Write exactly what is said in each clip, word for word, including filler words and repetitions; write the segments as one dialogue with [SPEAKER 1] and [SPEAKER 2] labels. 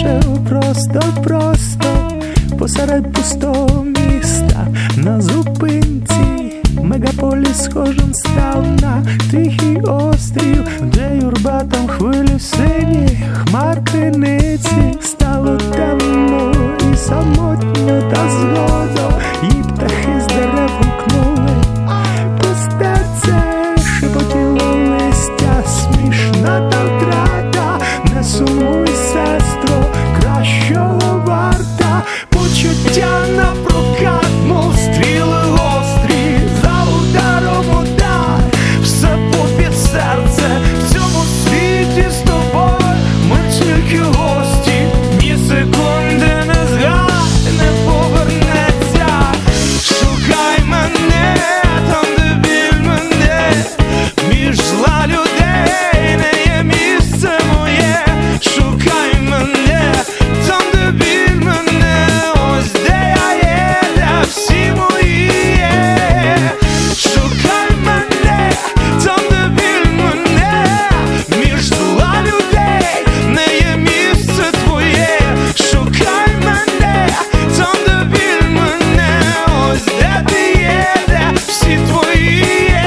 [SPEAKER 1] вийшов просто-просто посеред пустого міста. На зупинці мегаполіс схожим став на тихий острів, де юрба там хвилі сині, хмар криниці. Стало темно і самотньо, та згодом і птахи з дерев гукнули. Пустеться, шепотіло листя, смішна та втрата. Не сумуй, сестро, кращого варта. Почуття на прокат, мов стріли гострі, за ударом удар, все попід серце. В цьому світі з тобою ми тільки гості, ні секунди не згай, не повернеться. Шукай мене там, де біль мене, між зла людей не є місце моє. Шукай мене там, де біль мене, ось де я є, де всі мої є. Шукай мене там, де біль мене, між зла людей не є місце твоє. Шукай мене там, де біль мене, ось де ти є, де всі твої є.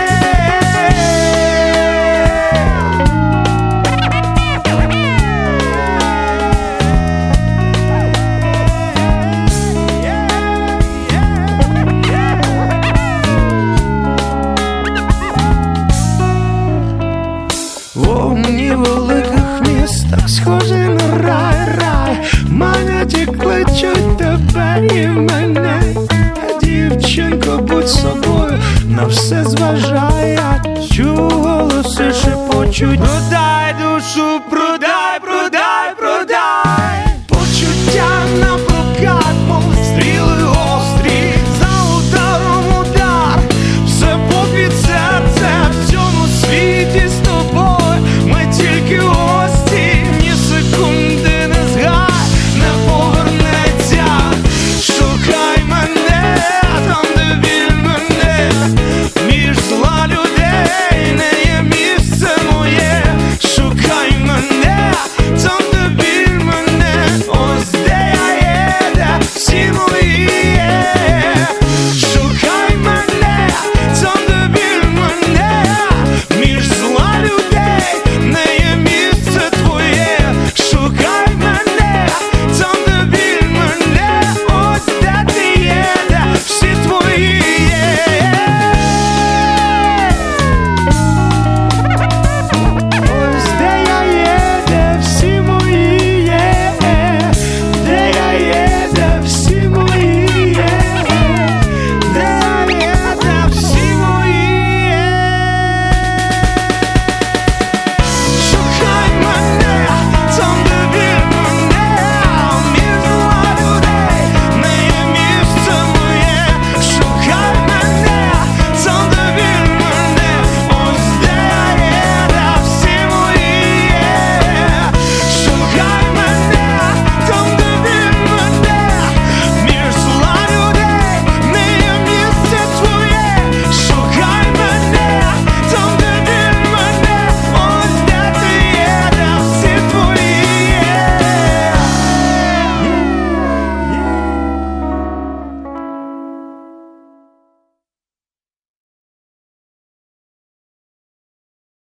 [SPEAKER 1] Вогні великих містах схожі на рай, рай, манять і кличуть тебе і мене. Дівчинко, будь собою, на все